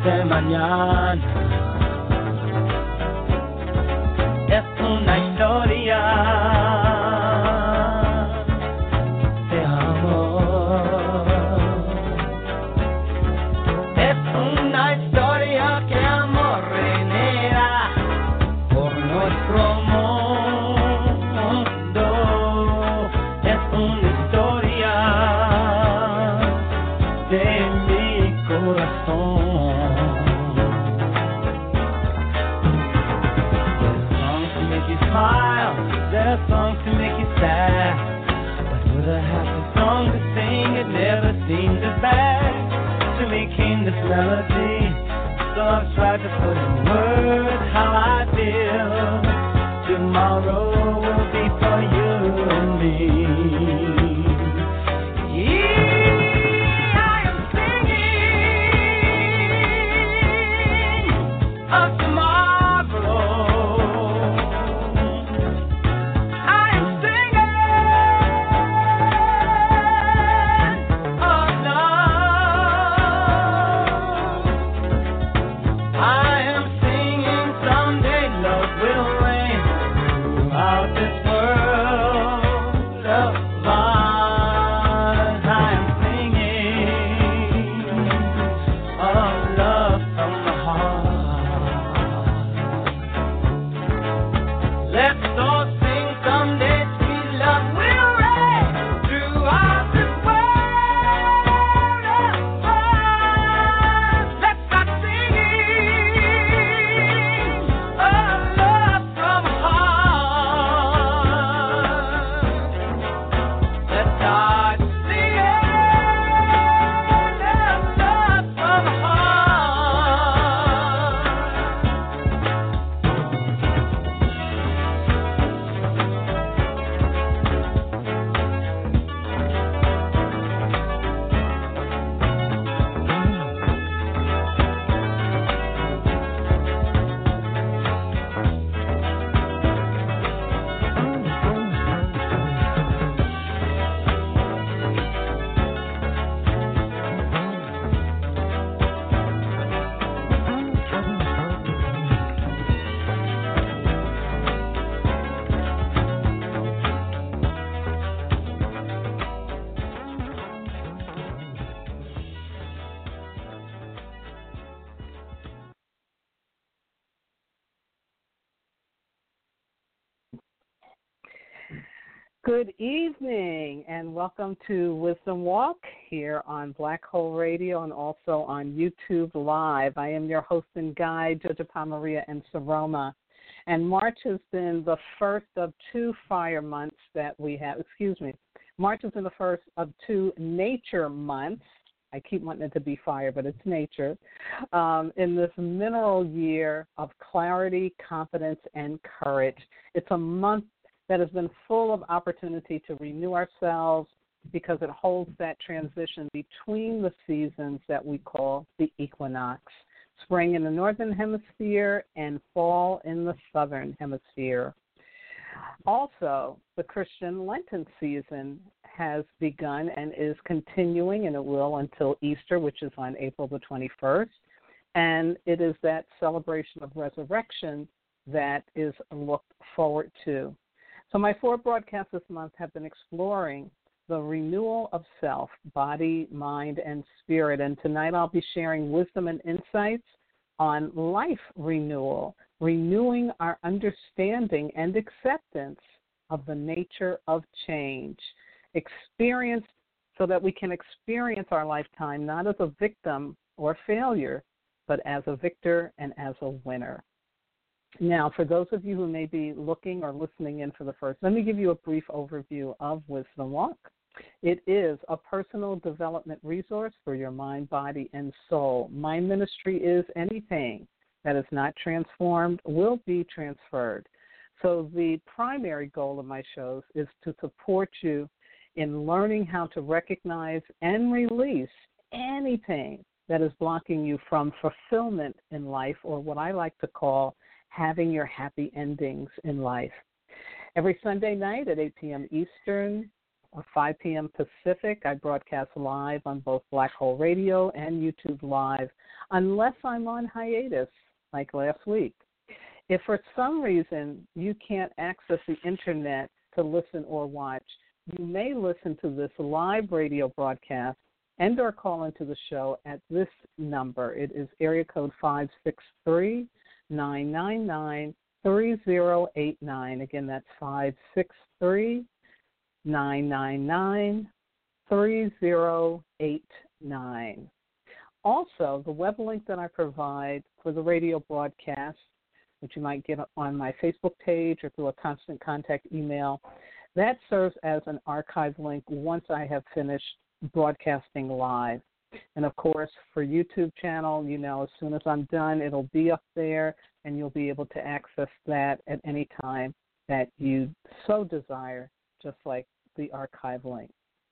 de mañana. Es una historia de amor. Es una historia que amor genera por nuestro mundo. Es una historia de mi corazón. There's songs to make you sad, but with a happy song to sing, it never seems as bad. To me came this melody, so I've tried to put in words how I feel. Tomorrow will be for you and me. Yeah, I am singing of tomorrow. Good evening and welcome to Wisdom Walk here on Black Hole Radio and also on YouTube Live. I am your host and guide, Jojo Maria and Saroma. And March has been the first of two fire months that we have. March has been the first of two nature months. I keep wanting it to be fire, but it's nature. In this mineral year of clarity, confidence, and courage. It's a month that has been full of opportunity to renew ourselves because it holds that transition between the seasons that we call the equinox, spring in the northern hemisphere and fall in the southern hemisphere. Also, the Christian Lenten season has begun and is continuing, and it will until Easter, which is on April the 21st, and it is that celebration of resurrection that is looked forward to. So my four broadcasts this month have been exploring the renewal of self, body, mind, and spirit. And tonight I'll be sharing wisdom and insights on life renewal, renewing our understanding and acceptance of the nature of change, experience so that we can experience our lifetime not as a victim or failure, but as a victor and as a winner. Now, for those of you who may be looking or listening in for the first, let me give you a brief overview of Wisdom Walk. It is a personal development resource for your mind, body, and soul. My ministry is anything that is not transformed will be transferred. So the primary goal of my shows is to support you in learning how to recognize and release anything that is blocking you from fulfillment in life, or what I like to call having your happy endings in life. Every Sunday night at 8 p.m. Eastern, or 5 p.m. Pacific. I broadcast live on both Black Hole Radio and YouTube Live, unless I'm on hiatus, like last week. If for some reason you can't access the Internet to listen or watch, you may listen to this live radio broadcast and or call into the show at this number. It is area code 563-999-3089. Again, that's 563-999-3089. Also, the web link that I provide for the radio broadcast, which you might get on my Facebook page or through a constant contact email, that serves as an archive link once I have finished broadcasting live. And, of course, for YouTube channel, as soon as I'm done, it'll be up there, and you'll be able to access that at any time that you so desire, just like the archive link.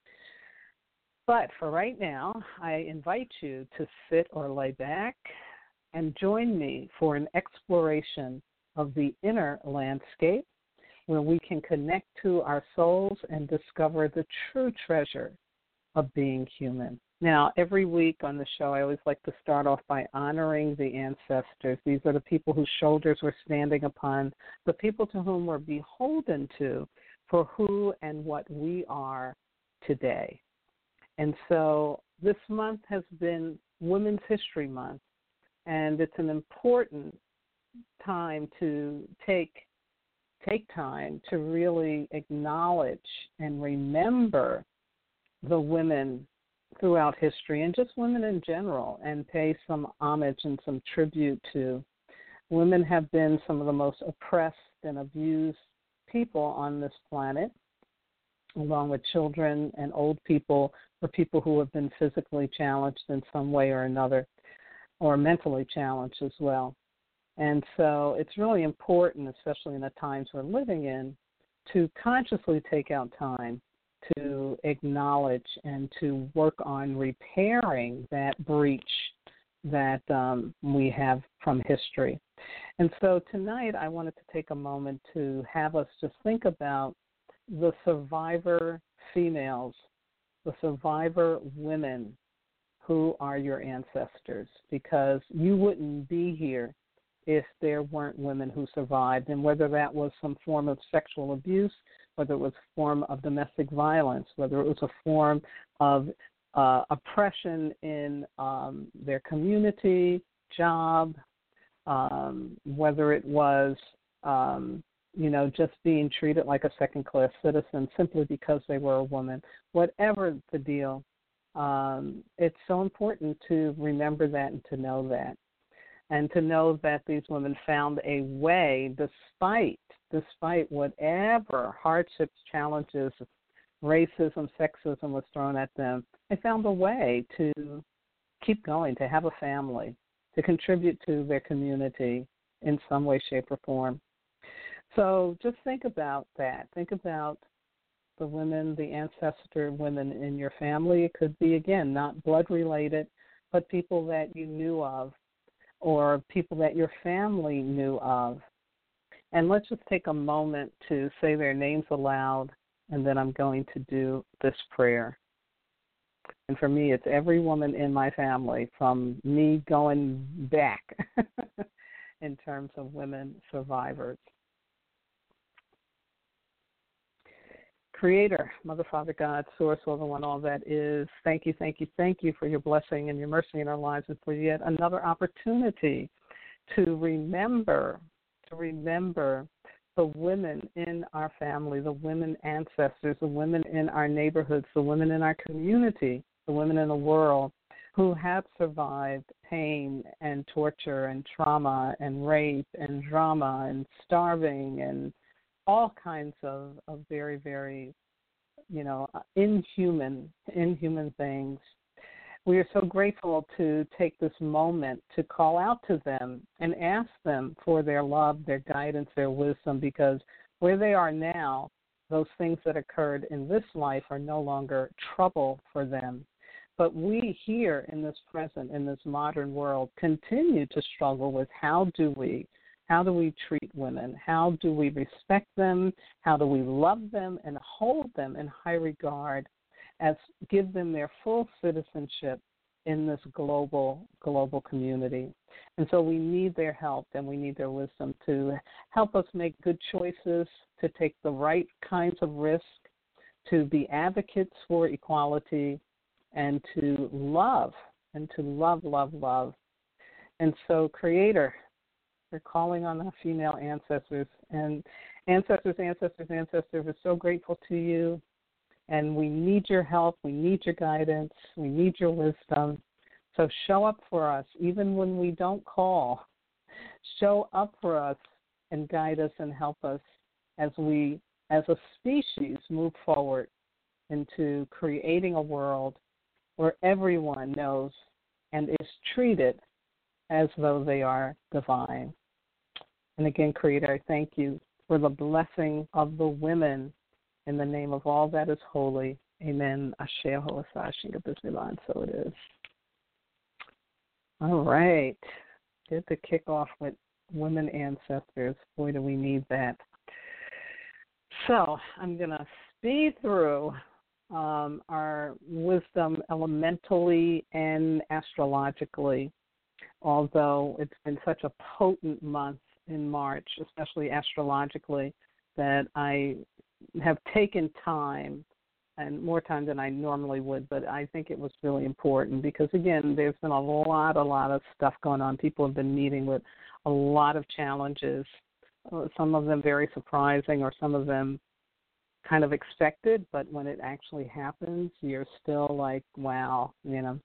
But for right now, I invite you to sit or lay back and join me for an exploration of the inner landscape, where we can connect to our souls and discover the true treasure of being human. Now, every week on the show, I always like to start off by honoring the ancestors. These are the people whose shoulders we're standing upon, the people to whom we're beholden to for who and what we are today. And so this month has been Women's History Month, and it's an important time to take time to really acknowledge and remember the women throughout history and just women in general, and pay some homage and some tribute to. Women have been some of the most oppressed and abused people on this planet, along with children and old people, or people who have been physically challenged in some way or another, or mentally challenged as well. And so it's really important, especially in the times we're living in, to consciously take out time to acknowledge and to work on repairing that breach that we have from history. And so tonight I wanted to take a moment to have us just think about the survivor females, the survivor women who are your ancestors, because you wouldn't be here if there weren't women who survived, and whether that was some form of sexual abuse, whether it was a form of domestic violence, whether it was a form of oppression in their community, job, whether it was, just being treated like a second-class citizen simply because they were a woman. Whatever the deal, it's so important to remember that and to know that. And to know that these women found a way, despite whatever hardships, challenges, racism, sexism was thrown at them, they found a way to keep going, to have a family, to contribute to their community in some way, shape, or form. So just think about that. Think about the women, the ancestor women in your family. It could be, again, not blood-related, but people that you knew of, or people that your family knew of. And let's just take a moment to say their names aloud, and then I'm going to do this prayer. And for me, it's every woman in my family, from me going back in terms of women survivors. Creator, Mother, Father, God, Source, all the one, all that is, thank you for your blessing and your mercy in our lives, and for yet another opportunity to remember the women in our family, the women ancestors, the women in our neighborhoods, the women in our community, the women in the world who have survived pain and torture and trauma and rape and drama and starving and all kinds of very, very, inhuman things. We are so grateful to take this moment to call out to them and ask them for their love, their guidance, their wisdom, because where they are now, those things that occurred in this life are no longer trouble for them. But we here in this present, in this modern world, continue to struggle with how do we How do we treat women? How do we respect them? How do we love them and hold them in high regard as give them their full citizenship in this global community? And so we need their help and we need their wisdom to help us make good choices, to take the right kinds of risk, to be advocates for equality, and to love, love. And so, Creator, we're calling on our female ancestors. And ancestors, we're so grateful to you. And we need your help. We need your guidance. We need your wisdom. So show up for us, even when we don't call. Show up for us and guide us and help us as we, as a species, move forward into creating a world where everyone knows and is treated as though they are divine. And again, Creator, I thank you for the blessing of the women in the name of all that is holy. Amen. Ashe Ho'asa Shinga Bismillah, and so it is. All right. Good to kick off with women ancestors. Boy, do we need that. So I'm going to speed through our wisdom elementally and astrologically, although it's been such a potent month in March, especially astrologically, that I have taken time, and more time than I normally would, but I think it was really important because, again, there's been a lot of stuff going on. People have been meeting with a lot of challenges, some of them very surprising or some of them kind of expected, but when it actually happens, you're still like, wow, you know.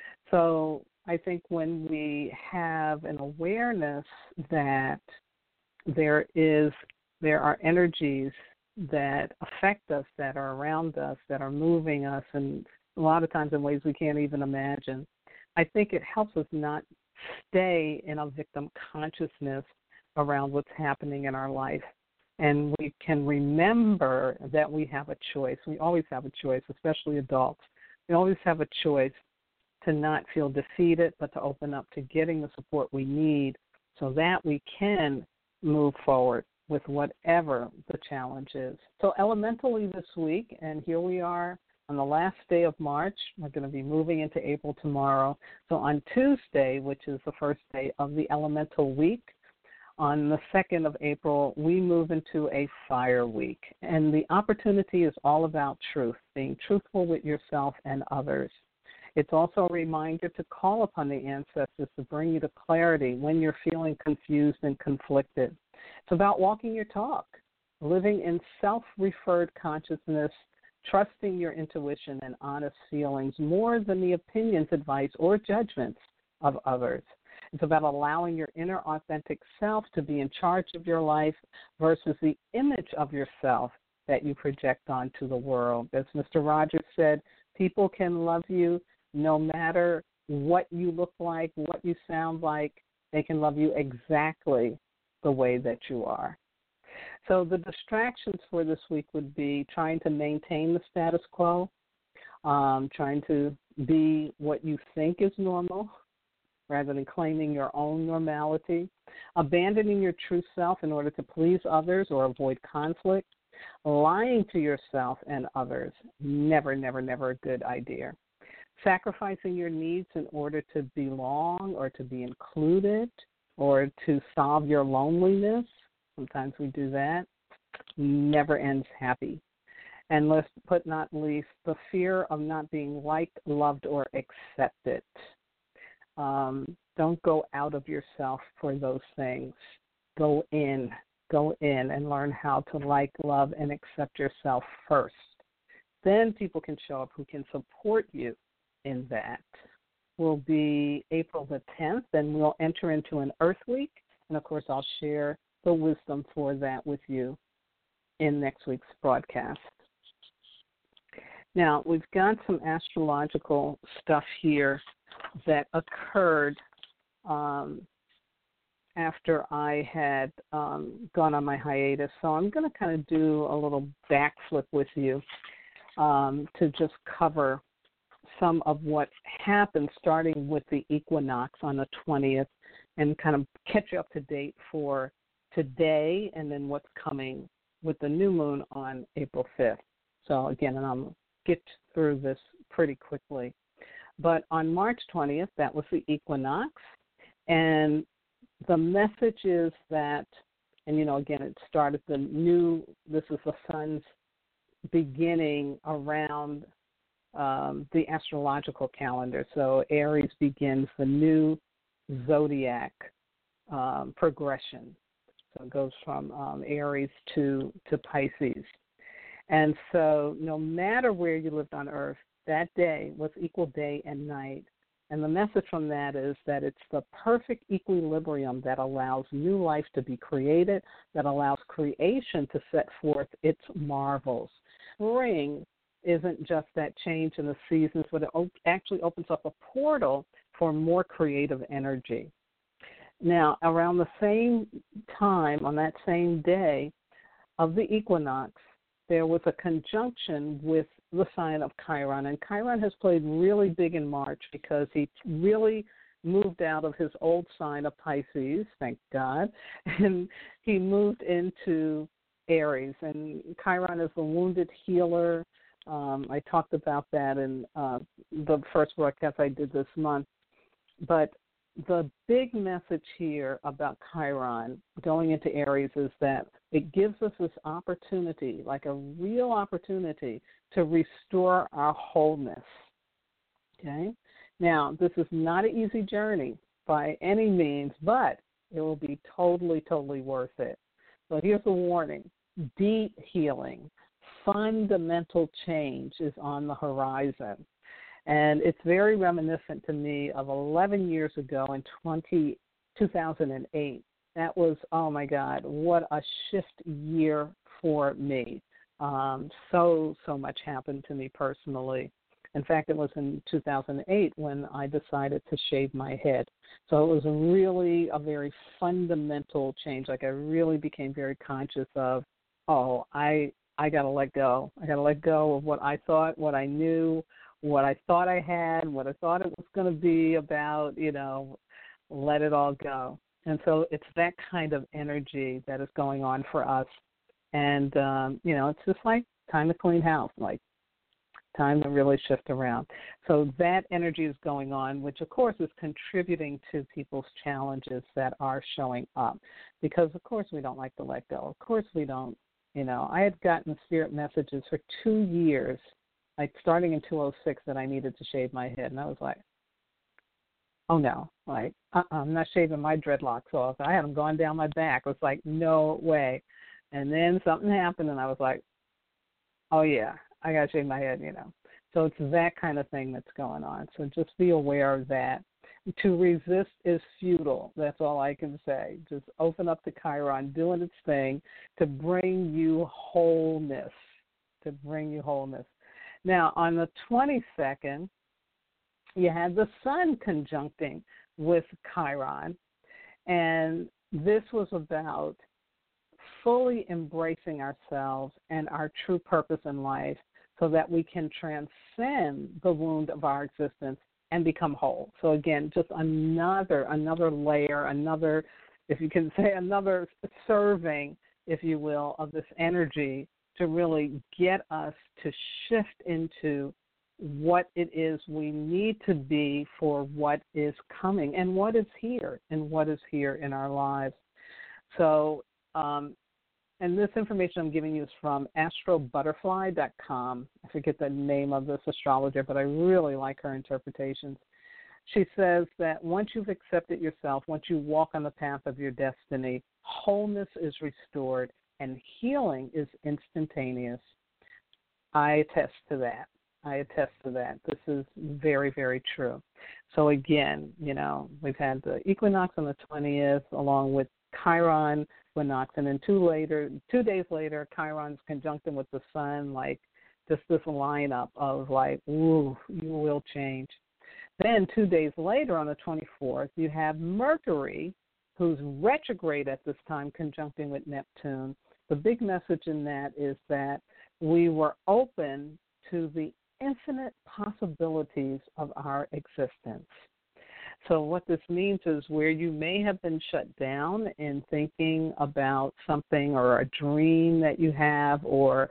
So I think when we have an awareness that there are energies that affect us, that are around us, that are moving us, and a lot of times in ways we can't even imagine, I think it helps us not stay in a victim consciousness around what's happening in our life. And we can remember that we have a choice. We always have a choice, especially adults. We always have a choice to not feel defeated, but to open up to getting the support we need so that we can move forward with whatever the challenge is. So elementally this week, and here we are on the last day of March. We're going to be moving into April tomorrow. So on Tuesday, which is the first day of the elemental week, on the 2nd of April, we move into a fire week. And the opportunity is all about truth, being truthful with yourself and others. It's also a reminder to call upon the ancestors to bring you to clarity when you're feeling confused and conflicted. It's about walking your talk, living in self-referred consciousness, trusting your intuition and honest feelings more than the opinions, advice, or judgments of others. It's about allowing your inner authentic self to be in charge of your life versus the image of yourself that you project onto the world. As Mr. Rogers said, people can love you no matter what you look like, what you sound like. They can love you exactly the way that you are. So the distractions for this week would be trying to maintain the status quo, trying to be what you think is normal, rather than claiming your own normality, abandoning your true self in order to please others or avoid conflict, lying to yourself and others, never a good idea, sacrificing your needs in order to belong or to be included or to solve your loneliness, sometimes we do that, never ends happy. And last but not least, the fear of not being liked, loved, or accepted. Don't go out of yourself for those things. Go in and learn how to like, love, and accept yourself first. Then people can show up who can support you in that. Will be April the 10th, and we'll enter into an Earth Week. And, of course, I'll share the wisdom for that with you in next week's broadcast. Now, we've got some astrological stuff here that occurred after I had gone on my hiatus. So I'm going to kind of do a little backflip with you to just cover some of what happened, starting with the equinox on the 20th and kind of catch you up to date for today and then what's coming with the new moon on April 5th. So, again, and I'll get through this pretty quickly. But on March 20th, that was the equinox, and the message is that, and, again, it started this is the sun's beginning around the astrological calendar. So Aries begins the new zodiac progression. So it goes from Aries to Pisces. And so no matter where you lived on Earth, that day was equal day and night. And the message from that is that it's the perfect equilibrium that allows new life to be created, that allows creation to set forth its marvels. Spring isn't just that change in the seasons, but it actually opens up a portal for more creative energy. Now, around the same time, on that same day of the equinox, there was a conjunction with the sign of Chiron. And Chiron has played really big in March because he really moved out of his old sign of Pisces, thank God, and he moved into Aries. And Chiron is the wounded healer. I talked about that in the first broadcast I did this month. But the big message here about Chiron going into Aries is that it gives us this opportunity, like a real opportunity, to restore our wholeness. Okay? Now, this is not an easy journey by any means, but it will be totally, totally worth it. But here's a warning. Deep healing, fundamental change is on the horizon. And it's very reminiscent to me of 11 years ago in 2008. That was, oh, my God, what a shift year for me. So much happened to me personally. In fact, it was in 2008 when I decided to shave my head. So it was really a very fundamental change. Like I really became very conscious of, I got to let go. I got to let go of what I thought, what I knew, what I thought I had, what I thought it was going to be about, let it all go. And so it's that kind of energy that is going on for us. And, it's just like time to clean house, like time to really shift around. So that energy is going on, which, of course, is contributing to people's challenges that are showing up. Because, of course, we don't like to let go. Of course, we don't. I had gotten spirit messages for 2 years, like starting in 2006, that I needed to shave my head. And I was like, oh, no, I'm not shaving my dreadlocks off. I had them going down my back. I was like, no way. And then something happened, and I was like, oh, yeah, I got to shave my head, So it's that kind of thing that's going on. So just be aware of that. To resist is futile. That's all I can say. Just open up to Chiron, doing its thing to bring you wholeness, Now, on the 22nd, you had the sun conjuncting with Chiron, and this was about fully embracing ourselves and our true purpose in life so that we can transcend the wound of our existence and become whole. So again, just another layer, another, if you can say, another serving, if you will, of this energy to really get us to shift into what it is we need to be for what is coming and what is here in our lives. So, and this information I'm giving you is from astrobutterfly.com. I forget the name of this astrologer, but I really like her interpretations. She says that once you've accepted yourself, once you walk on the path of your destiny, wholeness is restored and healing is instantaneous. I attest to that. This is very, very true. So again, we've had the equinox on the 20th along with Chiron equinox, and then 2 days later, Chiron's conjuncting with the sun, like just this lineup of like, ooh, you will change. Then 2 days later, on the 24th, you have Mercury, who's retrograde at this time, conjuncting with Neptune. The big message in that is that we were open to the infinite possibilities of our existence. So what this means is where you may have been shut down in thinking about something or a dream that you have or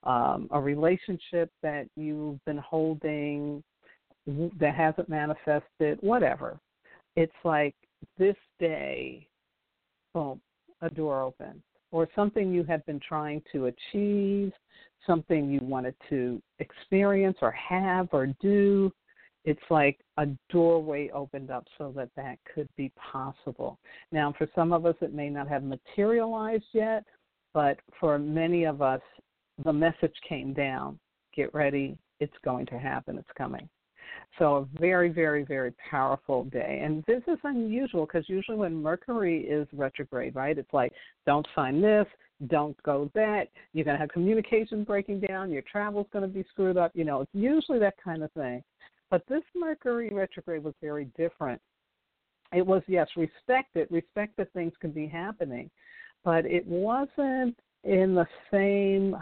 a relationship that you've been holding that hasn't manifested, whatever. It's like this day, boom, a door opened. Or something you had been trying to achieve, something you wanted to experience or have or do. It's like a doorway opened up so that that could be possible. Now, for some of us, it may not have materialized yet, but for many of us, the message came down. Get ready. It's going to happen. It's coming. So a very, very, very powerful day. And this is unusual because usually when Mercury is retrograde, right, it's like don't sign this, don't go that. You're going to have communication breaking down. Your travel's going to be screwed up. You know, it's usually that kind of thing. But this Mercury retrograde was very different. It was, yes, respect that things can be happening. But it wasn't in the same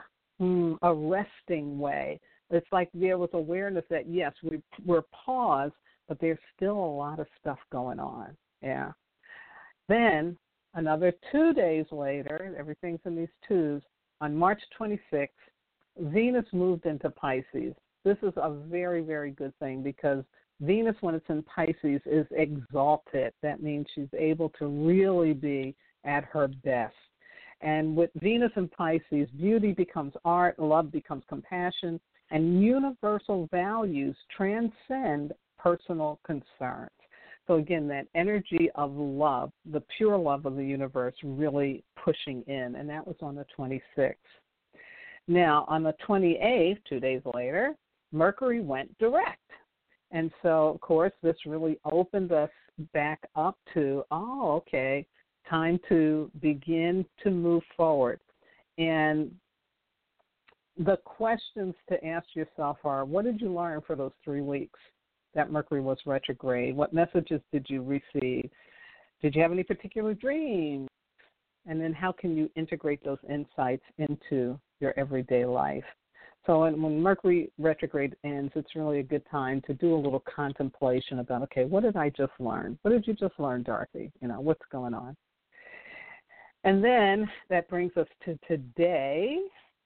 arresting way. It's like there was awareness that, yes, we're paused, but there's still a lot of stuff going on. Yeah. Then another 2 days later, everything's in these twos, on March 26th, Venus moved into Pisces. This is a very, very good thing because Venus, when it's in Pisces, is exalted. That means she's able to really be at her best. And with Venus in Pisces, beauty becomes art, love becomes compassion, and universal values transcend personal concerns. So again, that energy of love, the pure love of the universe really pushing in, and that was on the 26th. Now, on the 28th, 2 days later, Mercury went direct. And so, of course, this really opened us back up to, okay, time to begin to move forward. And the questions to ask yourself are, what did you learn for those 3 weeks that Mercury was retrograde? What messages did you receive? Did you have any particular dreams? And then how can you integrate those insights into your everyday life? So when Mercury retrograde ends, it's really a good time to do a little contemplation about, okay, what did I just learn? What did you just learn, Dorothy? You know, what's going on? And then that brings us to today.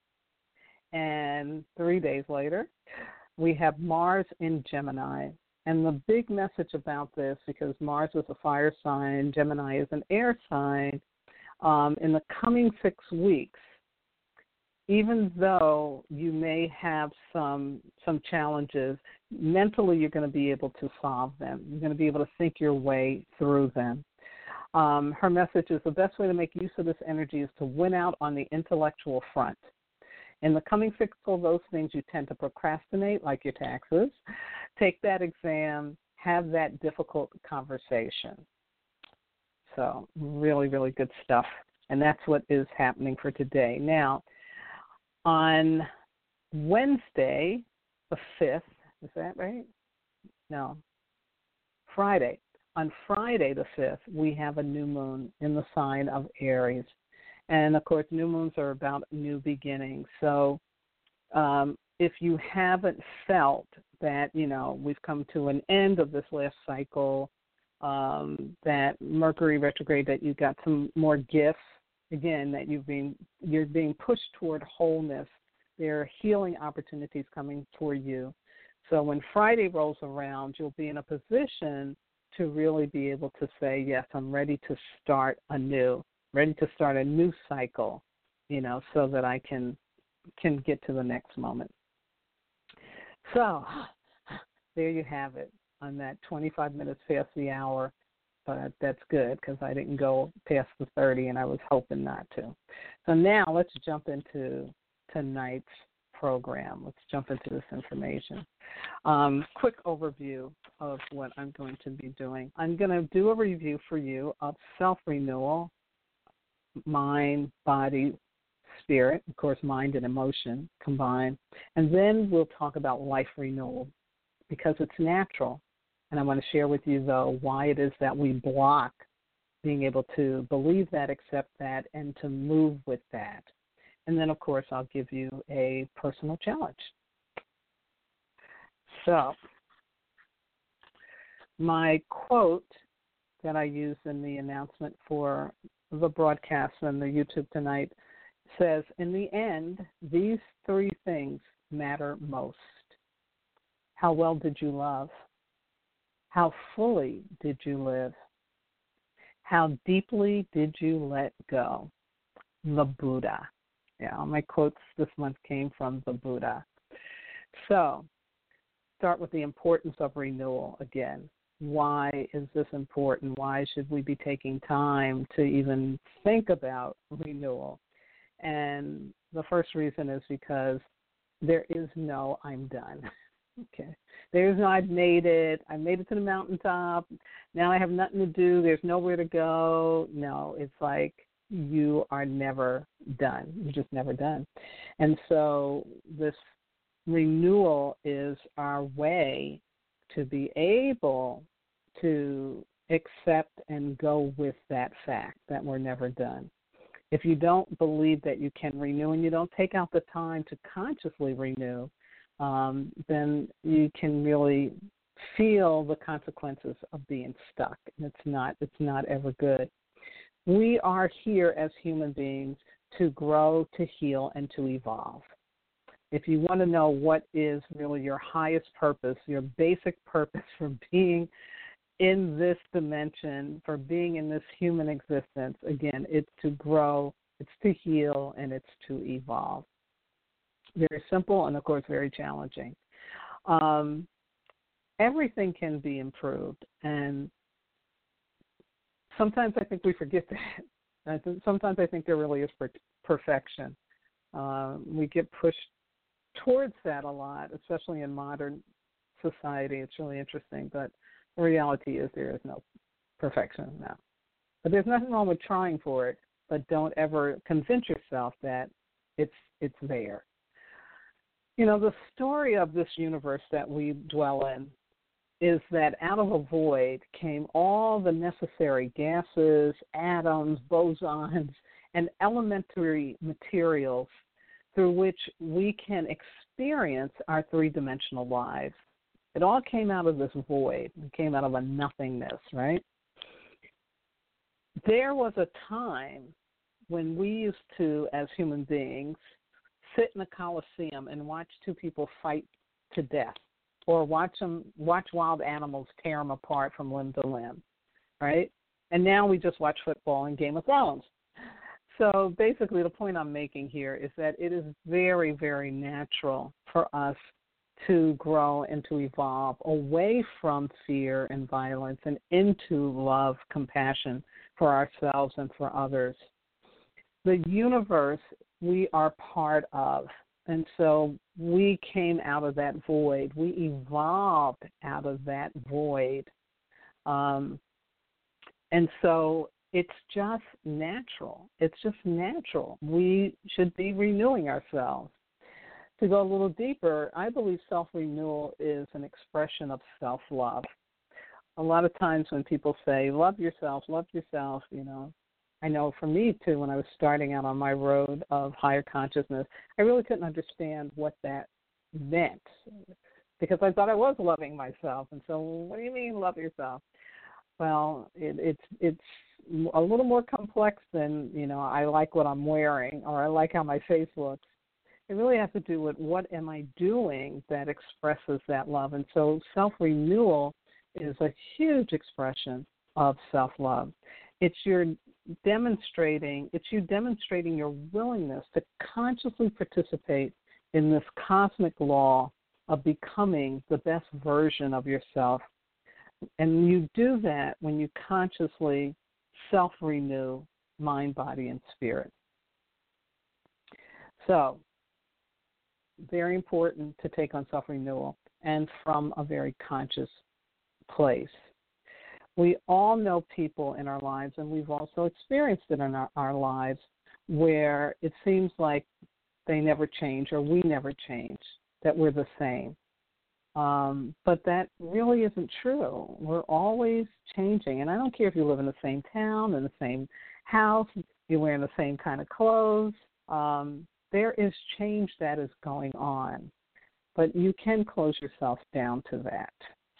And 3 days later, we have Mars in Gemini. And the big message about this, because Mars is a fire sign, Gemini is an air sign, in the coming 6 weeks, even though you may have some challenges, mentally you're going to be able to solve them. You're going to be able to think your way through them. Her message is the best way to make use of this energy is to win out on the intellectual front. In the coming 6 of those things you tend to procrastinate, like your taxes. Take that exam, have that difficult conversation. So really, really good stuff. And that's what is happening for today. Now, on Wednesday, the 5th, is that right? No, Friday. On Friday, the 5th, we have a new moon in the sign of Aries. And, of course, new moons are about new beginnings. So if you haven't felt that, you know, we've come to an end of this last cycle, that Mercury retrograde, that you got some more gifts, again, that you're being pushed toward wholeness. There are healing opportunities coming for you. So when Friday rolls around, you'll be in a position to really be able to say, yes, I'm ready to start anew. Ready to start a new cycle, you know, so that I can get to the next moment. So there you have it on that 25 minutes past the hour, but that's good because I didn't go past the 30 and I was hoping not to. So now let's jump into tonight's program. Let's jump into this information. Quick overview of what I'm going to be doing. I'm going to do a review for you of self-renewal, mind, body, spirit, of course, mind and emotion combined. And then we'll talk about life renewal because it's natural. And I want to share with you, though, why it is that we block being able to believe that, accept that, and to move with that. And then, of course, I'll give you a personal challenge. So My quote that I used in the announcement for the broadcast on the YouTube tonight says, in the end, these three things matter most. How well did you love? How fully did you live? How deeply did you let go? The Buddha. Yeah, all my quotes this month came from the Buddha. So, start with the importance of renewal again. Why is this important? Why should we be taking time to even think about renewal? And the first reason is because there is no I'm done. Okay. There's no I've made it to the mountaintop. Now I have nothing to do. There's nowhere to go. No, it's like you are never done. You're just never done. And so this renewal is our way to be able to accept and go with that fact that we're never done. If you don't believe that you can renew and you don't take out the time to consciously renew, then you can really feel the consequences of being stuck. And it's not ever good. We are here as human beings to grow, to heal, and to evolve. If you want to know what is really your highest purpose, your basic purpose for being in this dimension, for being in this human existence, again, it's to grow, it's to heal, and it's to evolve. Very simple and, of course, very challenging. Everything can be improved, and sometimes I think we forget that. Sometimes I think there really is perfection. We get pushed towards that a lot, especially in modern society. It's really interesting, but the reality is there is no perfection now. But there's nothing wrong with trying for it, but don't ever convince yourself that it's there. You know, the story of this universe that we dwell in is that out of a void came all the necessary gases, atoms, bosons, and elementary materials through which we can experience our three-dimensional lives. It all came out of this void. It came out of a nothingness, right? There was a time when we used to, as human beings, sit in a coliseum and watch two people fight to death, or watch wild animals tear them apart from limb to limb, right? And now we just watch football and Game of Thrones. So basically the point I'm making here is that it is very, very natural for us to grow and to evolve away from fear and violence and into love, compassion for ourselves and for others. The universe we are part of, and so we came out of that void. We evolved out of that void. And so it's just natural. It's just natural. We should be renewing ourselves. To go a little deeper, I believe self-renewal is an expression of self-love. A lot of times when people say, love yourself, you know, I know for me, too, when I was starting out on my road of higher consciousness, I really couldn't understand what that meant because I thought I was loving myself. And so what do you mean love yourself? Well, it's a little more complex than, you know, I like what I'm wearing or I like how my face looks. It really has to do with what am I doing that expresses that love. And so self-renewal is a huge expression of self-love. It's you demonstrating your willingness to consciously participate in this cosmic law of becoming the best version of yourself. And you do that when you consciously self-renew mind, body, and spirit. So, very important to take on self-renewal and from a very conscious place. We all know people in our lives, and we've also experienced it in our lives, where it seems like they never change or we never change, that we're the same. But that really isn't true. We're always changing. And I don't care if you live in the same town, in the same house, you're wearing the same kind of clothes. There is change that is going on. But you can close yourself down to that.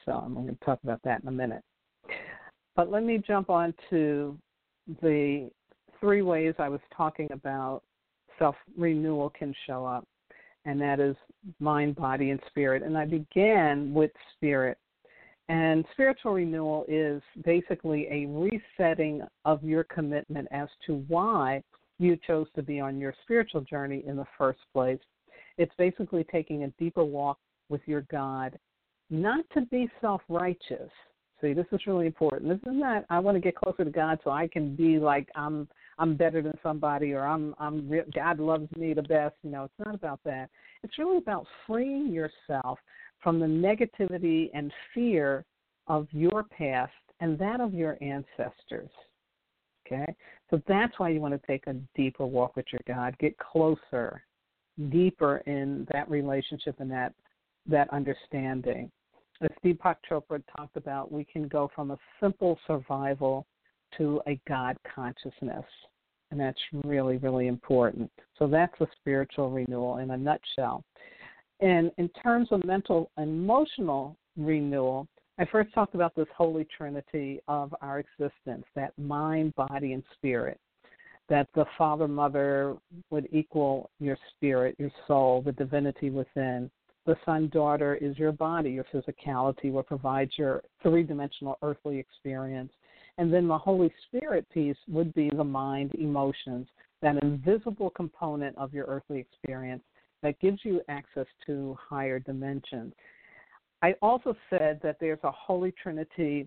So I'm going to talk about that in a minute. But let me jump on to the 3 ways I was talking about self-renewal can show up, and that is mind, body, and spirit. And I began with spirit. And spiritual renewal is basically a resetting of your commitment as to why you chose to be on your spiritual journey in the first place. It's basically taking a deeper walk with your God, not to be self-righteous. See, this is really important. This is not, I want to get closer to God so I can be like I'm better than somebody, or God loves me the best. It's not about that. It's really about freeing yourself from the negativity and fear of your past and that of your ancestors. Okay? So that's why you want to take a deeper walk with your God, get closer, deeper in that relationship and that understanding. As Deepak Chopra talked about, we can go from a simple survival to a God consciousness, and that's really, really important. So that's a spiritual renewal in a nutshell. And in terms of mental emotional renewal, I first talked about this holy trinity of our existence, that mind, body, and spirit, that the Father, Mother would equal your spirit, your soul, the divinity within. The Son, Daughter is your body, your physicality, what provides your 3-dimensional earthly experience. And then the Holy Spirit piece would be the mind, emotions, that invisible component of your earthly experience that gives you access to higher dimensions. I also said that there's a Holy Trinity,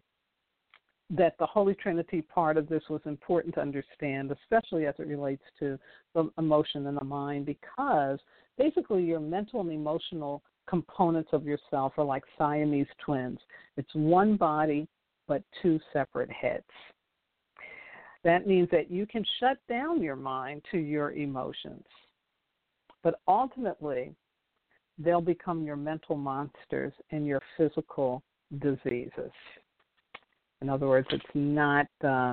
that the Holy Trinity part of this was important to understand, especially as it relates to the emotion and the mind, because basically your mental and emotional components of yourself are like Siamese twins. It's one body, but 2 separate heads. That means that you can shut down your mind to your emotions, but ultimately they'll become your mental monsters and your physical diseases. In other words, it's not,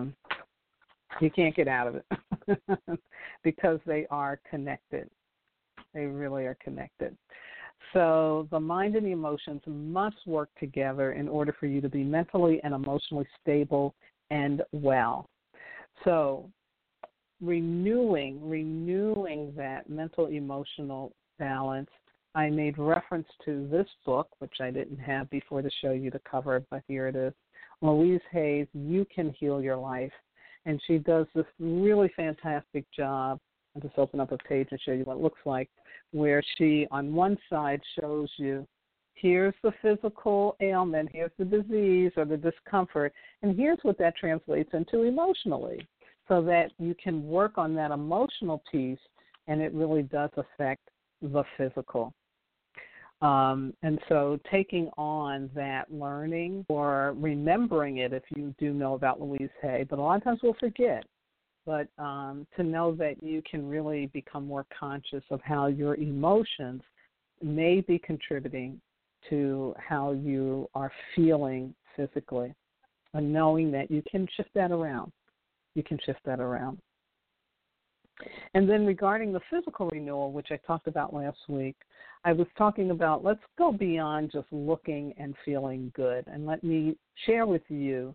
you can't get out of it because they are connected. They really are connected. So the mind and the emotions must work together in order for you to be mentally and emotionally stable and well. So renewing that mental emotional balance, I made reference to this book, which I didn't have before to show you the cover, but here it is. Louise Hay's You Can Heal Your Life. And she does this really fantastic job. I'll just open up a page and show you what it looks like, where she, on one side, shows you, here's the physical ailment, here's the disease or the discomfort, and here's what that translates into emotionally, so that you can work on that emotional piece, and it really does affect the physical. And so taking on that learning or remembering it, if you do know about Louise Hay, but a lot of times we'll forget. But to know that you can really become more conscious of how your emotions may be contributing to how you are feeling physically, and knowing that you can shift that around. You can shift that around. And then regarding the physical renewal, which I talked about last week, I was talking about let's go beyond just looking and feeling good. And let me share with you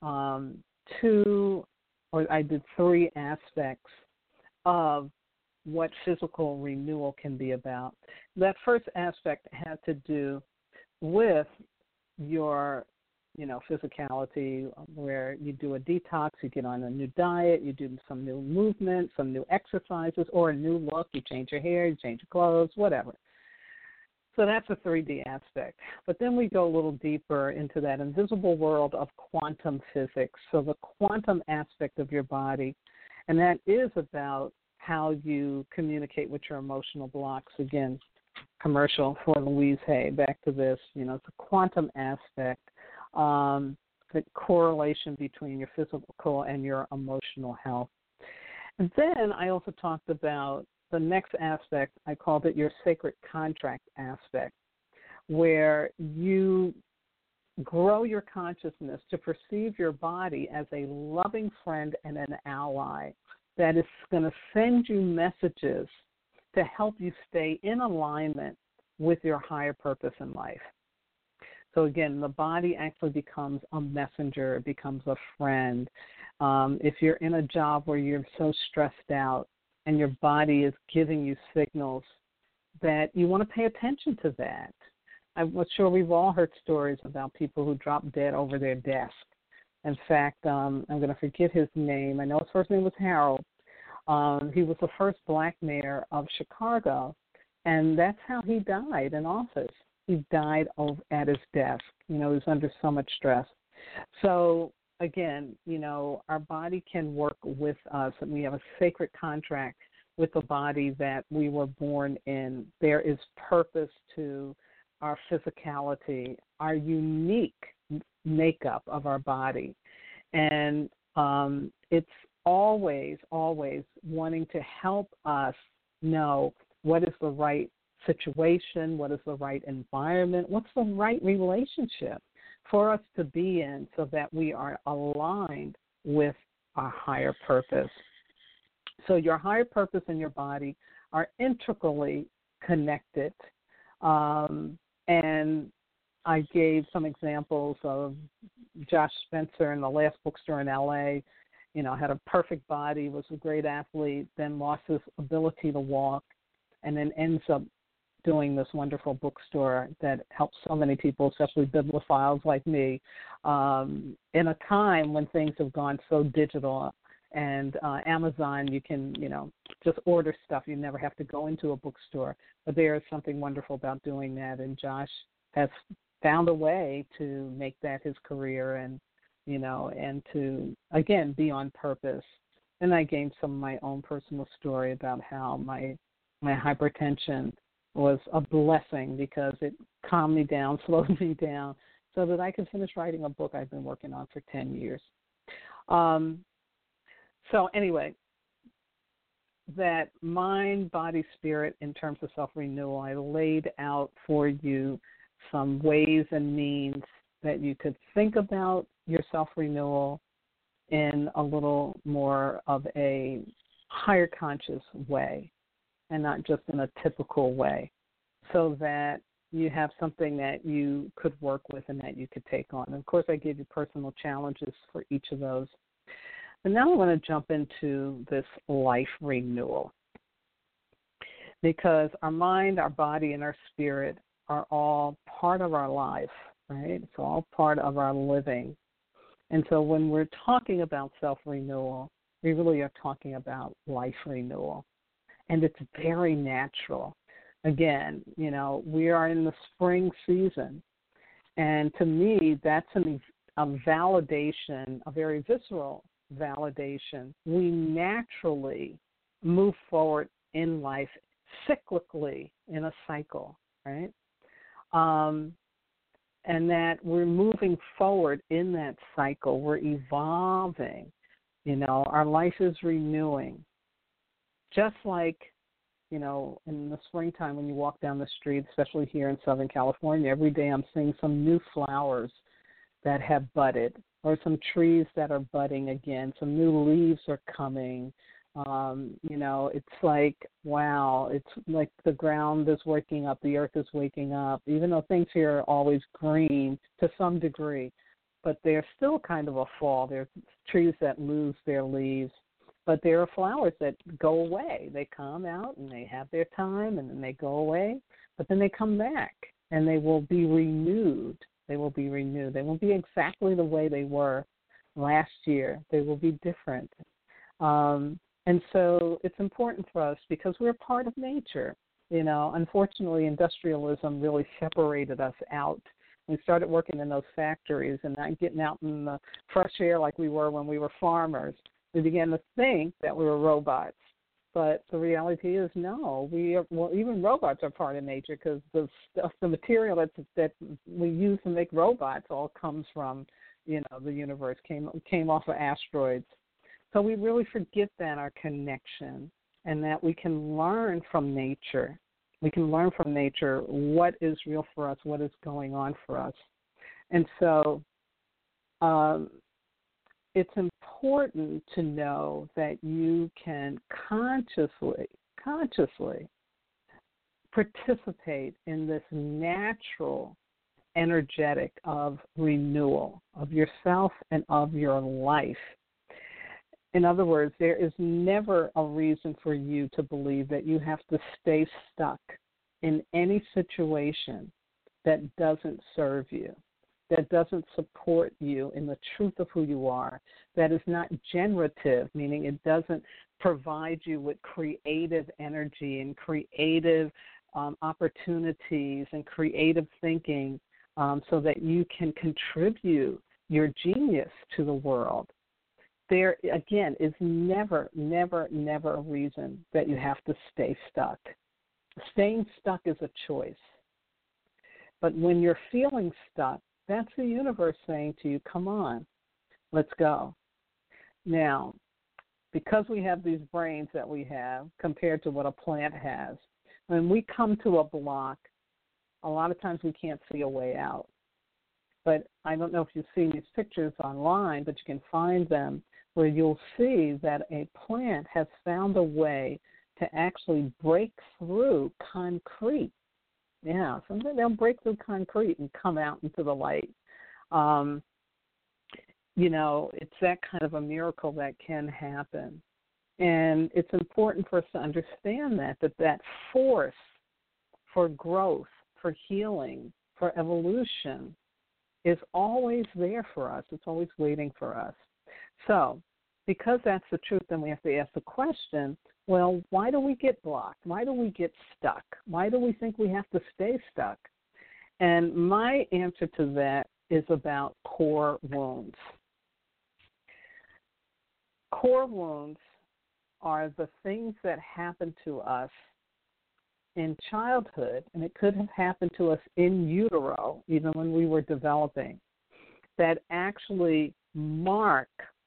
I did 3 aspects of what physical renewal can be about. That first aspect had to do with your, physicality, where you do a detox, you get on a new diet, you do some new movement, some new exercises, or a new look, you change your hair, you change your clothes, whatever. So that's a 3D aspect. But then we go a little deeper into that invisible world of quantum physics, so the quantum aspect of your body, and that is about how you communicate with your emotional blocks. Again, commercial for Louise Hay, back to this, it's a quantum aspect, the correlation between your physical and your emotional health. And then I also talked about the next aspect, I called it your sacred contract aspect, where you grow your consciousness to perceive your body as a loving friend and an ally that is going to send you messages to help you stay in alignment with your higher purpose in life. So again, the body actually becomes a messenger, it becomes a friend. If you're in a job where you're so stressed out and your body is giving you signals that you want to pay attention to that. I'm sure we've all heard stories about people who drop dead over their desk. In fact, I'm going to forget his name. I know his first name was Harold. He was the first black mayor of Chicago, and that's how he died in office. He died at his desk. He was under so much stress. So, again, our body can work with us, and we have a sacred contract with the body that we were born in. There is purpose to our physicality, our unique makeup of our body. And it's always, always wanting to help us know what is the right situation, what is the right environment, what's the right relationship for us to be in so that we are aligned with our higher purpose. So your higher purpose and your body are integrally connected. And I gave some examples of Josh Spencer in the last bookstore in L.A., had a perfect body, was a great athlete, then lost his ability to walk, and then ends up doing this wonderful bookstore that helps so many people, especially bibliophiles like me, in a time when things have gone so digital. And Amazon, you can, just order stuff. You never have to go into a bookstore. But there is something wonderful about doing that. And Josh has found a way to make that his career and to, again, be on purpose. And I gave some of my own personal story about how my hypertension was a blessing because it calmed me down, slowed me down, so that I could finish writing a book I've been working on for 10 years. So anyway, that mind, body, spirit in terms of self-renewal, I laid out for you some ways and means that you could think about your self-renewal in a little more of a higher conscious way and not just in a typical way, so that you have something that you could work with and that you could take on. And of course, I gave you personal challenges for each of those. And now I want to jump into this life renewal, because our mind, our body, and our spirit are all part of our life, right? It's all part of our living. And so when we're talking about self-renewal, we really are talking about life renewal. And it's very natural. Again, we are in the spring season. And to me, that's a validation, a very visceral validation. We naturally move forward in life cyclically in a cycle, right? And that we're moving forward in that cycle. We're evolving. Our life is renewing. Just like, in the springtime when you walk down the street, especially here in Southern California, every day I'm seeing some new flowers that have budded, or some trees that are budding again. Some new leaves are coming. It's like, wow, it's like the ground is waking up, the earth is waking up, even though things here are always green to some degree, but they're still kind of a fall. There are trees that lose their leaves, but there are flowers that go away. They come out and they have their time and then they go away, but then they come back and they will be renewed. They will be renewed. They won't be exactly the way they were last year. They will be different. And so it's important for us because we're part of nature. Unfortunately, industrialism really separated us out. We started working in those factories and not getting out in the fresh air like we were when we were farmers. We began to think that we were robots. But the reality is, no, even robots are part of nature, because the material that we use to make robots all comes from, the universe, came off of asteroids. So we really forget that, our connection, and that we can learn from nature. We can learn from nature what is real for us, what is going on for us. And so it's important to know that you can consciously participate in this natural energetic of renewal of yourself and of your life. In other words, there is never a reason for you to believe that you have to stay stuck in any situation that doesn't serve you, that doesn't support you in the truth of who you are, that is not generative, meaning it doesn't provide you with creative energy and creative opportunities and creative thinking so that you can contribute your genius to the world. There, again, is never, never, never a reason that you have to stay stuck. Staying stuck is a choice. But when you're feeling stuck, that's the universe saying to you, come on, let's go. Now, because we have these brains that we have compared to what a plant has, when we come to a block, a lot of times we can't see a way out. But I don't know if you've seen these pictures online, but you can find them where you'll see that a plant has found a way to actually break through concrete. Yeah, sometimes they'll break through concrete and come out into the light. It's that kind of a miracle that can happen. And it's important for us to understand that force for growth, for healing, for evolution is always there for us. It's always waiting for us. So because that's the truth, then we have to ask the question, well, why do we get blocked? Why do we get stuck? Why do we think we have to stay stuck? And my answer to that is about core wounds. Core wounds are the things that happen to us in childhood, and it could have happened to us in utero, even when we were developing, that actually mark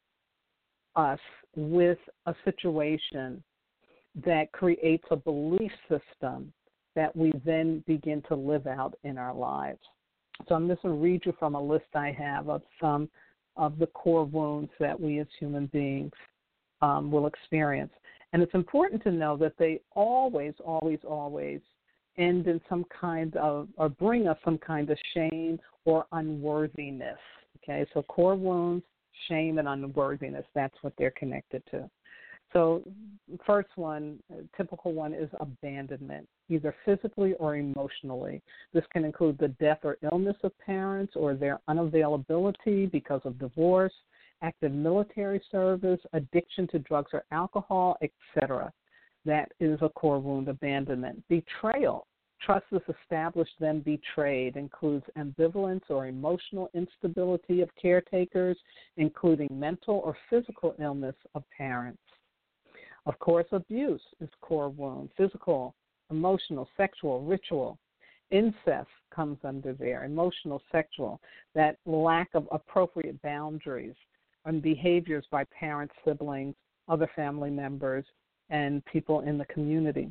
us with a situation that creates a belief system that we then begin to live out in our lives. So I'm just going to read you from a list I have of some of the core wounds that we as human beings will experience. And it's important to know that they always, always, always end in some kind of, or bring us some kind of shame or unworthiness. Okay, so core wounds, shame, and unworthiness, that's what they're connected to. So first one, a typical one, is abandonment, either physically or emotionally. This can include the death or illness of parents or their unavailability because of divorce, active military service, addiction to drugs or alcohol, etc. That is a core wound, abandonment. Betrayal. Trust is established, then betrayed, includes ambivalence or emotional instability of caretakers, including mental or physical illness of parents. Of course, abuse is core wound, physical, emotional, sexual, ritual. Incest comes under there, emotional, sexual, that lack of appropriate boundaries and behaviors by parents, siblings, other family members, and people in the community.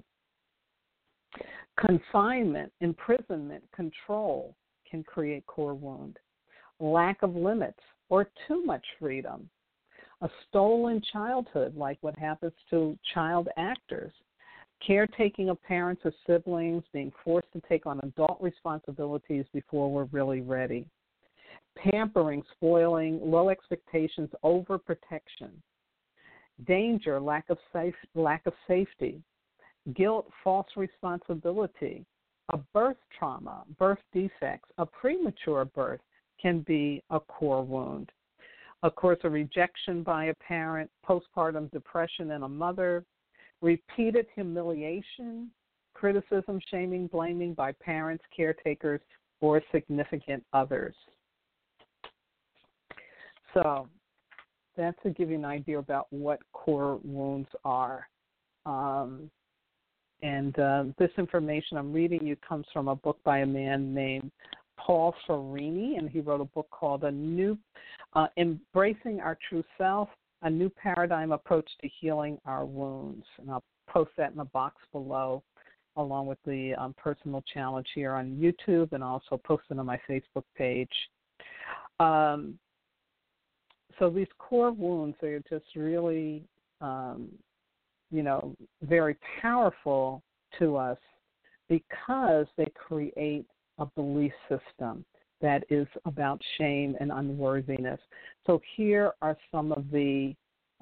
Confinement, imprisonment, control can create core wound. Lack of limits or too much freedom. A stolen childhood, like what happens to child actors. Caretaking of parents or siblings, being forced to take on adult responsibilities before we're really ready. Pampering, spoiling, low expectations, overprotection. Danger, lack of safety. Guilt, false responsibility. A birth trauma, birth defects, a premature birth can be a core wound. Of course, a rejection by a parent, postpartum depression in a mother, repeated humiliation, criticism, shaming, blaming by parents, caretakers, or significant others. So that's to give you an idea about what core wounds are. This information I'm reading you comes from a book by a man named Paul Ferrini, and he wrote a book called Embracing Our True Self, A New Paradigm Approach to Healing Our Wounds. And I'll post that in the box below, along with the personal challenge here on YouTube, and also post it on my Facebook page. So these core wounds are just really, very powerful to us because they create a belief system. that is about shame and unworthiness. So here are some of the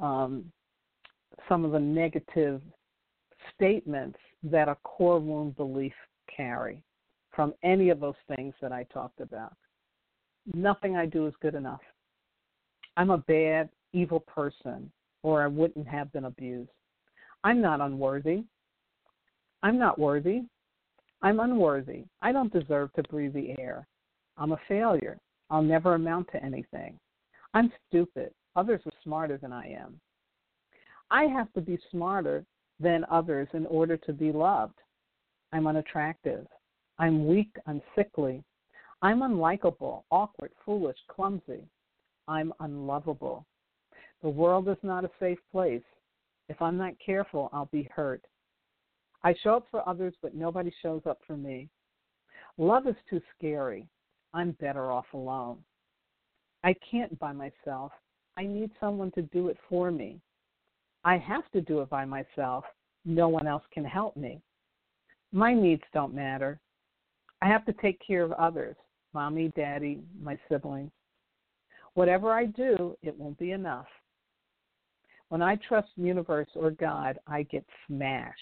negative statements that a core wound belief carry from any of those things that I talked about. Nothing I do is good enough. I'm a bad, evil person, or I wouldn't have been abused. I'm not unworthy. I'm not worthy. I'm unworthy. I don't deserve to breathe the air. I'm a failure. I'll never amount to anything. I'm stupid. Others are smarter than I am. I have to be smarter than others in order to be loved. I'm unattractive. I'm weak. I'm sickly. I'm unlikable, awkward, foolish, clumsy. I'm unlovable. The world is not a safe place. If I'm not careful, I'll be hurt. I show up for others, but nobody shows up for me. Love is too scary. I'm better off alone. I can't by myself. I need someone to do it for me. I have to do it by myself. No one else can help me. My needs don't matter. I have to take care of others, mommy, daddy, my siblings. Whatever I do, it won't be enough. When I trust the universe or God, I get smashed.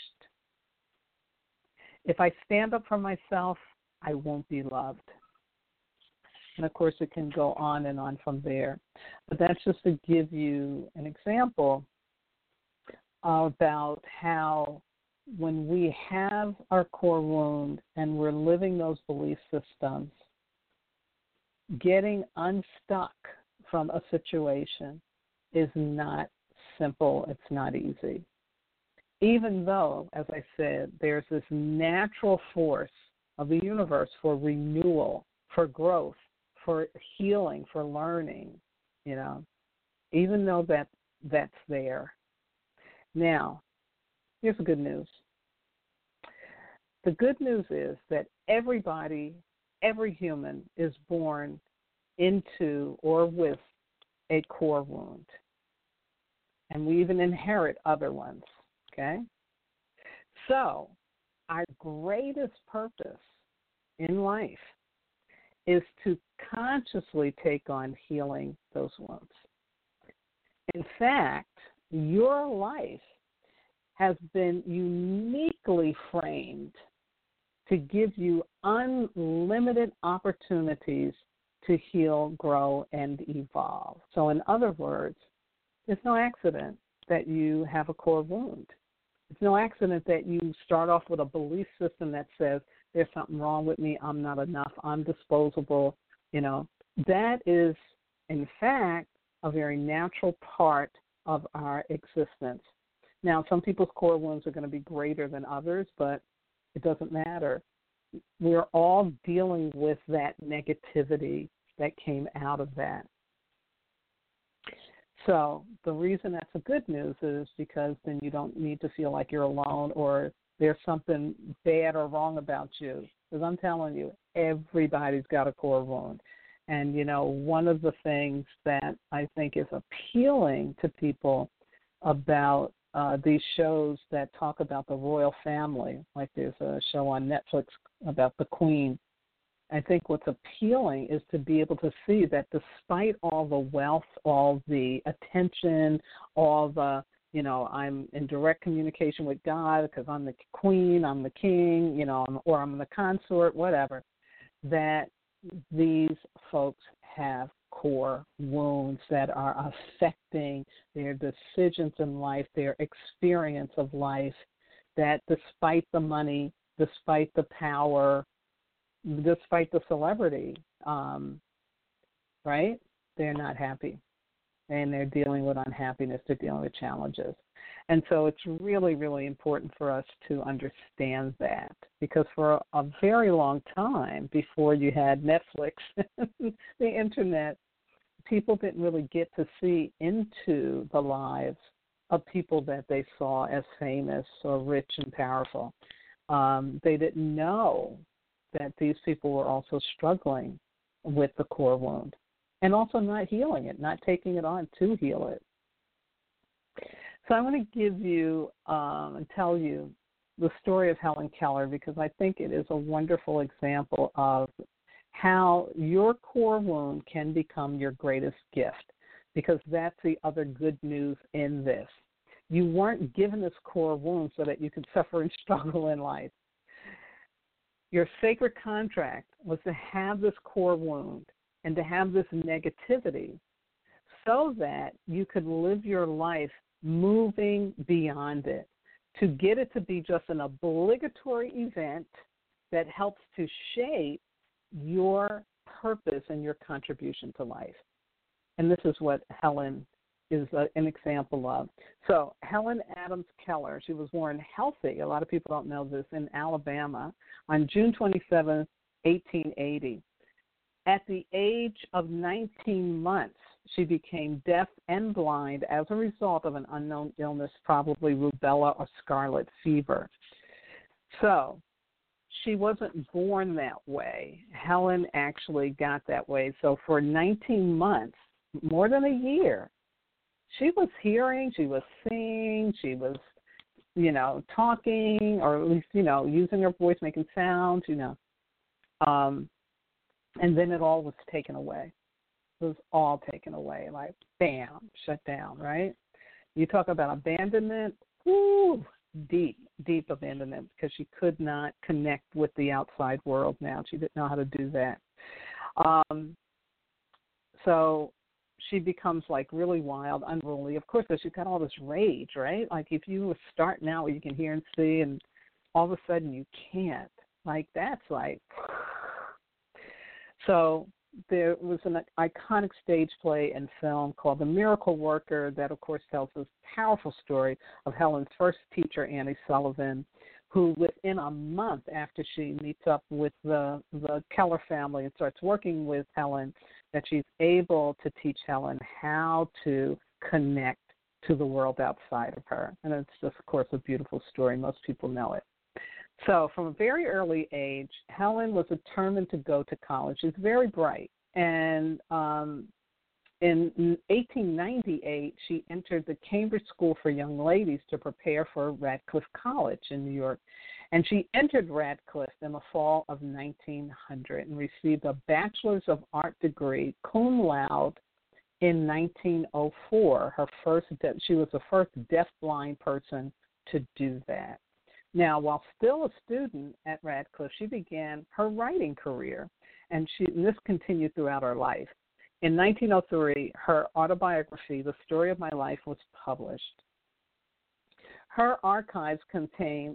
If I stand up for myself, I won't be loved. And, of course, it can go on and on from there. But that's just to give you an example about how when we have our core wound and we're living those belief systems, getting unstuck from a situation is not simple. It's not easy. Even though, as I said, there's this natural force of the universe for renewal, for growth, for healing, for learning, even though that's there. Now, here's the good news. The good news is that everybody, every human is born into or with a core wound. And we even inherit other ones, okay? So our greatest purpose in life is to consciously take on healing those wounds. In fact, your life has been uniquely framed to give you unlimited opportunities to heal, grow, and evolve. So in other words, it's no accident that you have a core wound. It's no accident that you start off with a belief system that says there's something wrong with me, I'm not enough, I'm disposable. That is, in fact, a very natural part of our existence. Now, some people's core wounds are going to be greater than others, but it doesn't matter. We're all dealing with that negativity that came out of that. So the reason that's a good news is because then you don't need to feel like you're alone or there's something bad or wrong about you. Because I'm telling you, everybody's got a core wound. And, one of the things that I think is appealing to people about these shows that talk about the royal family, like there's a show on Netflix about the Queen. I think what's appealing is to be able to see that despite all the wealth, all the attention, all the, I'm in direct communication with God because I'm the queen, I'm the king, or I'm the consort, whatever, that these folks have core wounds that are affecting their decisions in life, their experience of life, that despite the money, despite the power, despite the celebrity, right, they're not happy. And they're dealing with unhappiness, they're dealing with challenges. And so it's really, really important for us to understand that because for a very long time before you had Netflix, the Internet, people didn't really get to see into the lives of people that they saw as famous or rich and powerful. They didn't know that these people were also struggling with the core wound and also not healing it, not taking it on to heal it. So I want to give you and tell you the story of Helen Keller because I think it is a wonderful example of how your core wound can become your greatest gift, because that's the other good news in this. You weren't given this core wound so that you could suffer and struggle in life. Your sacred contract was to have this core wound and to have this negativity so that you could live your life moving beyond it, to get it to be just an obligatory event that helps to shape your purpose and your contribution to life. And this is what Helen is an example of. So Helen Adams Keller, she was born healthy, a lot of people don't know this, in Alabama on June 27, 1880. At the age of 19 months, she became deaf and blind as a result of an unknown illness, probably rubella or scarlet fever. So she wasn't born that way. Helen actually got that way. So for 19 months, more than a year, she was hearing, she was seeing, she was, talking, or at least, using her voice, making sounds, and then it all was taken away. It was all taken away, like, bam, shut down, right? You talk about abandonment, deep abandonment, because she could not connect with the outside world now. She didn't know how to do that. So she becomes like really wild, unruly. Of course, she's got all this rage, right? Like if you were starting out where you can hear and see, and all of a sudden you can't. Like that's like. So there was an iconic stage play and film called The Miracle Worker that, of course, tells this powerful story of Helen's first teacher, Annie Sullivan, who within a month after she meets up with the Keller family and starts working with Helen, that she's able to teach Helen how to connect to the world outside of her. And it's just, of course, a beautiful story. Most people know it. So from a very early age, Helen was determined to go to college. She's very bright. And in 1898, she entered the Cambridge School for Young Ladies to prepare for Radcliffe College in New York. And she entered Radcliffe in the fall of 1900 and received a Bachelor's of Art degree, cum laude, in 1904. She was the first deaf-blind person to do that. Now, while still a student at Radcliffe, she began her writing career, and this continued throughout her life. In 1903, her autobiography, The Story of My Life, was published. Her archives contain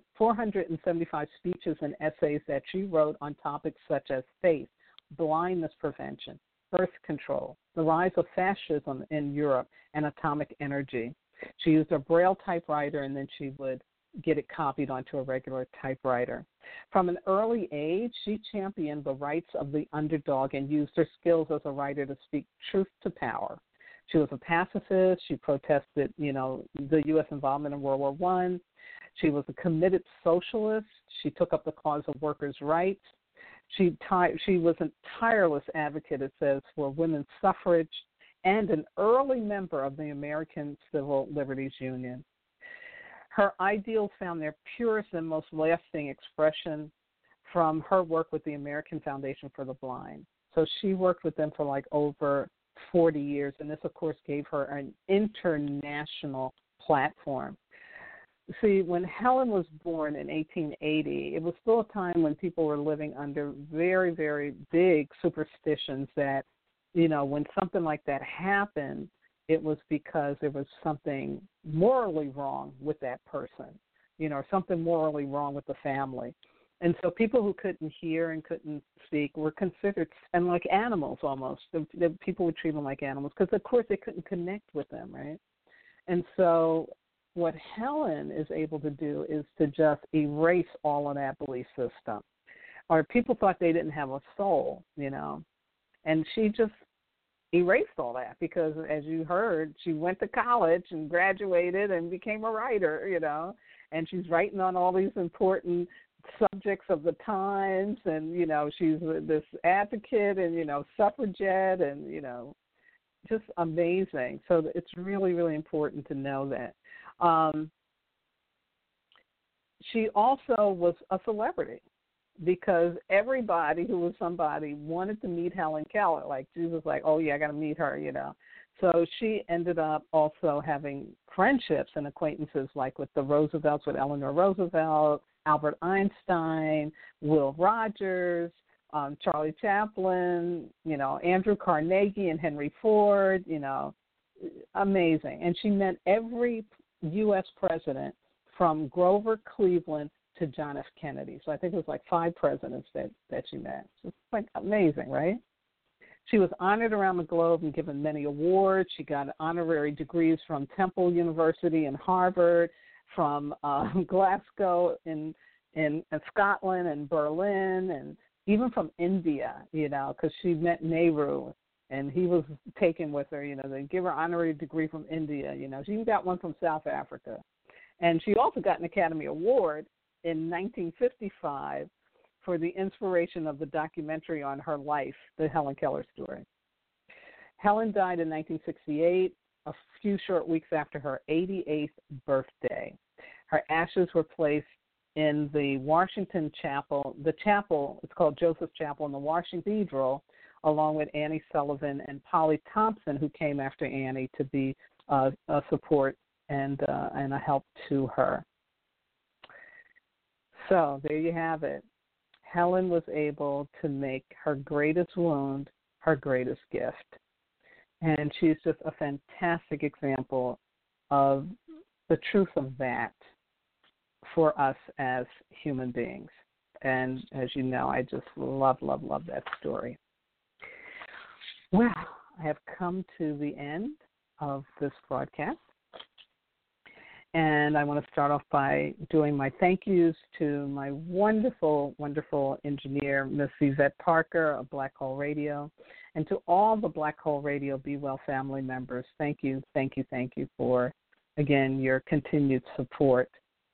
475 speeches and essays that she wrote on topics such as faith, blindness prevention, birth control, the rise of fascism in Europe, and atomic energy. She used a Braille typewriter, and then she would get it copied onto a regular typewriter. From an early age, she championed the rights of the underdog and used her skills as a writer to speak truth to power. She was a pacifist. She protested, the U.S. involvement in World War I. She was a committed socialist. She took up the cause of workers' rights. She was a tireless advocate, it says, for women's suffrage and an early member of the American Civil Liberties Union. Her ideals found their purest and most lasting expression from her work with the American Foundation for the Blind. So she worked with them for like over 40 years, and this, of course, gave her an international platform. See, when Helen was born in 1880, it was still a time when people were living under very, very big superstitions that, when something like that happened, it was because there was something morally wrong with that person, or something morally wrong with the family. And so people who couldn't hear and couldn't speak were considered, and like animals almost. The people would treat them like animals because, of course, they couldn't connect with them, right? And so what Helen is able to do is to just erase all of that belief system. Or people thought they didn't have a soul, and she just erased all that because, as you heard, she went to college and graduated and became a writer, and she's writing on all these important subjects of the times, and, she's this advocate and, suffragette and, just amazing. So it's really, really important to know that. She also was a celebrity. because everybody who was somebody wanted to meet Helen Keller. Like, she was like, oh, yeah, I got to meet her, you know. So she ended up also having friendships and acquaintances, like with the Roosevelts, with Eleanor Roosevelt, Albert Einstein, Will Rogers, Charlie Chaplin, you know, Andrew Carnegie and Henry Ford, you know, amazing. And she met every U.S. president from Grover Cleveland to John F. Kennedy. So I think it was like 5 presidents that she met. So it's like amazing, right? She was honored around the globe and given many awards. She got honorary degrees from Temple University and Harvard, from Glasgow in Scotland and Berlin, and even from India, you know, because she met Nehru, and he was taken with her. You know, they give her honorary degree from India. You know, she even got one from South Africa. And she also got an Academy Award in 1955 for the inspiration of the documentary on her life, the Helen Keller story. Helen died in 1968, a few short weeks after her 88th birthday. Her ashes were placed in the Washington Chapel. The chapel, it's called Joseph Chapel in the Washington Cathedral, along with Annie Sullivan and Polly Thompson, who came after Annie to be a support and a help to her. So there you have it. Helen was able to make her greatest wound her greatest gift. And she's just a fantastic example of the truth of that for us as human beings. And as you know, I just love that story. Well, I have come to the end of this broadcast. And I want to start off by doing my thank yous to my wonderful, wonderful engineer, Miss Yvette Parker of Black Hole Radio, and to all the Black Hole Radio Be Well family members. Thank you for, again, your continued support.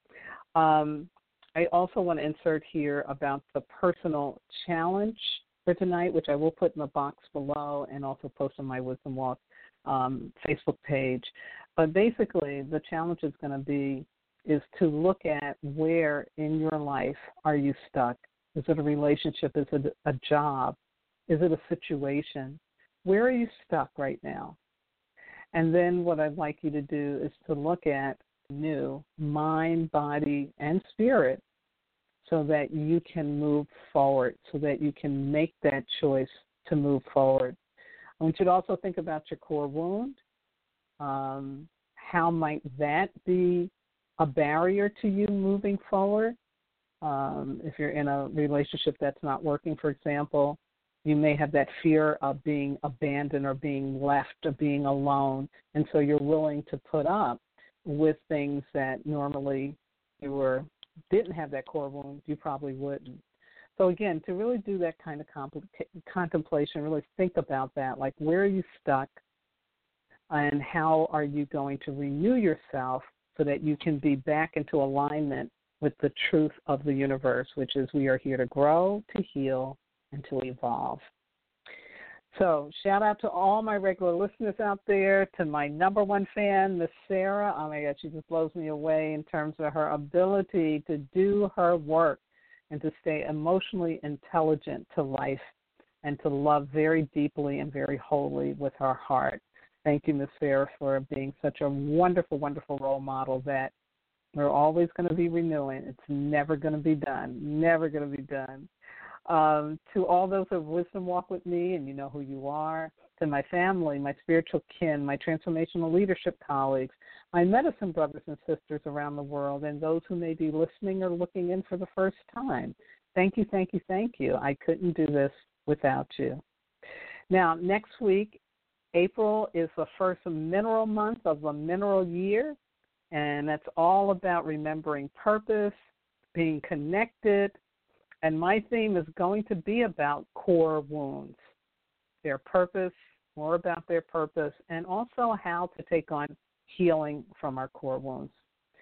I also want to insert here about the personal challenge for tonight, which I will put in the box below and also post on my Wisdom Walk Facebook page. But basically, the challenge is going to be is to look at where in your life are you stuck. Is it a relationship? Is it a job? Is it a situation? Where are you stuck right now? And then what I'd like you to do is to look at new mind, body, and spirit so that you can move forward, so that you can make that choice to move forward. I want you to also think about your core wound. How might that be a barrier to you moving forward? If you're in a relationship that's not working, for example, you may have that fear of being abandoned or being left or being alone, and so you're willing to put up with things that normally you didn't have that core wound, you probably wouldn't. So again, to really do that kind of contemplation, really think about that, like where are you stuck and how are you going to renew yourself so that you can be back into alignment with the truth of the universe, which is we are here to grow, to heal, and to evolve. So shout out to all my regular listeners out there, to my number one fan, Miss Sarah. Oh, my God, she just blows me away in terms of her ability to do her work and to stay emotionally intelligent to life and to love very deeply and very wholly with her heart. Thank you, Miss Sarah, for being such a wonderful, wonderful role model that we're always going to be renewing. It's never going to be done, never going to be done. To all those who have wisdom walk with me, and you know who you are, to my family, my spiritual kin, my transformational leadership colleagues, my medicine brothers and sisters around the world, and those who may be listening or looking in for the first time. Thank you, thank you, thank you. I couldn't do this without you. Now, next week, April is the first mineral month of the mineral year, and that's all about remembering purpose, being connected, and my theme is going to be about core wounds, their purpose, more about their purpose, and also how to take on healing from our core wounds.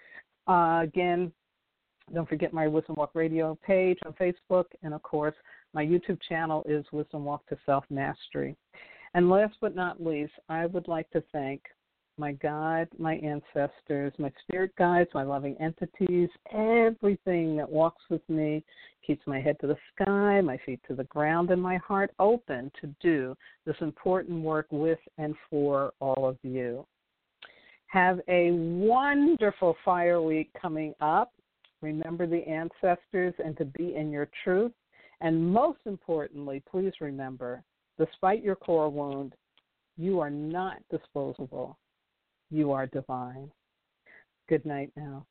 Again, don't forget my Wisdom Walk Radio page on Facebook, and of course, my YouTube channel is Wisdom Walk to Self-Mastery. And last but not least, I would like to thank my God, my ancestors, my spirit guides, my loving entities, everything that walks with me, keeps my head to the sky, my feet to the ground, and my heart open to do this important work with and for all of you. Have a wonderful fire week coming up. Remember the ancestors and to be in your truth. And most importantly, please remember, despite your core wound, you are not disposable. You are divine. Good night now.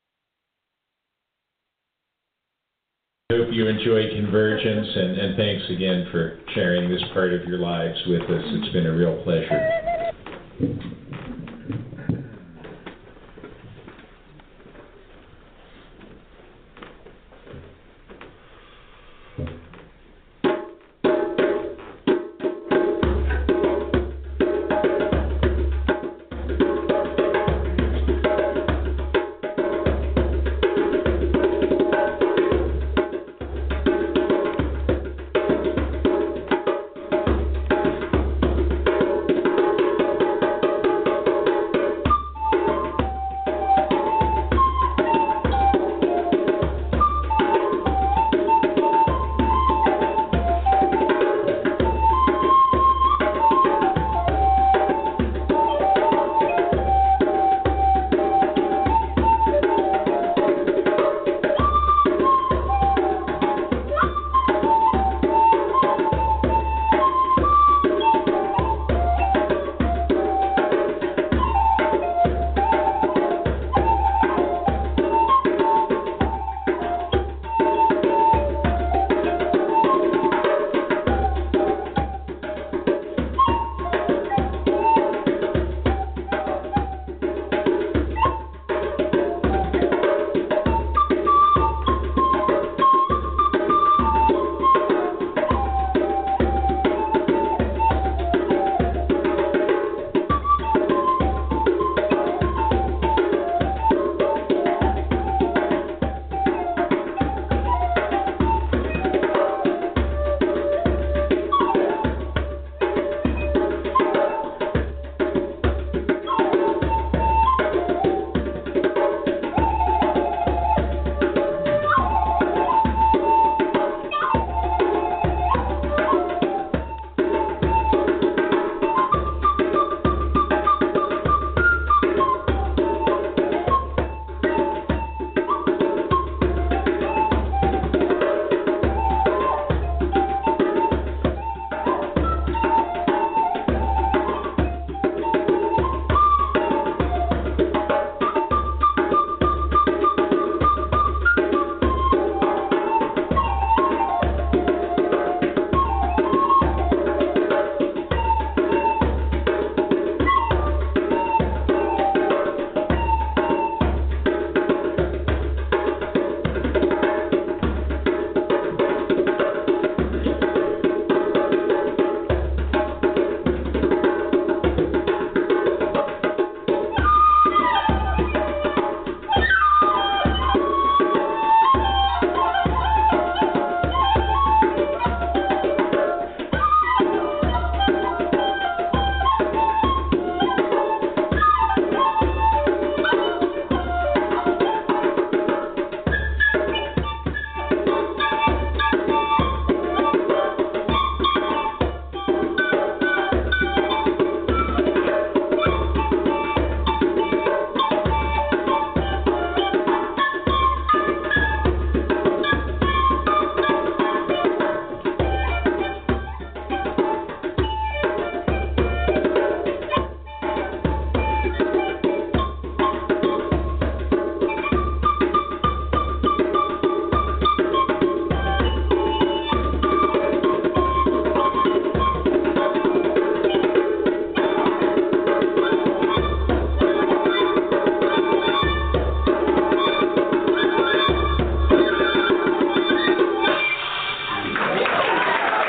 I hope you enjoy Convergence, and thanks again for sharing this part of your lives with us. It's been a real pleasure.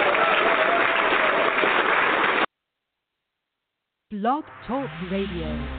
Blog Talk Radio.